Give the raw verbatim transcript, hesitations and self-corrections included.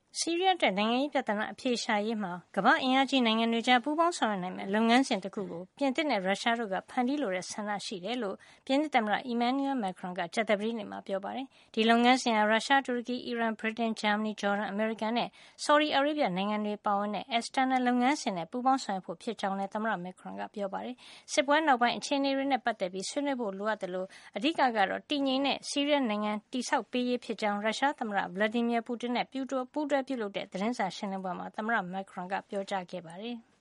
ဆီးရီးယားအတွက်နိုင်ငံရေးပြဿနာအဖြေရှာရေးမှာကမ္ဘာ့အင်အားကြီးနိုင်ငံတွေကြားပူးပေါင်းဆောင်ရွက်နိုင်မယ့်လုပ်ငန်းစဉ်တခုကိုပြင်သစ်နဲ့ရုရှားတို့ကဖန်တီးလိုတဲ့ဆန္ဒရှိတယ်လို့ပြင်သစ်သမ္မတ Emmanuel Macron ကကြာသပတေးနေ့မှာပြောပါတယ်။ဒီလုပ်ငန်းစဉ်ဟာရုရှား၊တူရကီ၊အီရန်၊ဗြိတိန်၊ဂျာမနီ၊ဂျော်ဒန်၊အမေရိကန်နဲ့ဆော်ဒီအာရေဗျနိုင်ငံတွေပါဝင်တဲ့ Astana လုပ်ငန်းစဉ်နဲ့ပူးပေါင်းဆောင်ရွက်ဖို့ဖြစ်ကြောင်းလည်းသမ္မတ Macron ကပြောပါတယ်။စစ်ပွဲနောက်ပိုင်းအခြေအနေတွေနဲ့ပတ်သက်ပြီးဆွေးနွေးဖို့လိုအပ်သလိုအဓိကကတော့တည်ငြိမ်တဲ့ဆီးရီးယားနိုင်ငံတည်ဆောက်ပေးရေးဖြစ်ကြောင်းရုရှားသမ္မတ Vladimir Putin နဲ့ပူးတွဲပြုလုပ်တဲ့သတင်းစာရှင်းလင်းပွဲမှာသမ္မတ Macron ကပြောကြားခဲ့ပါတယ်။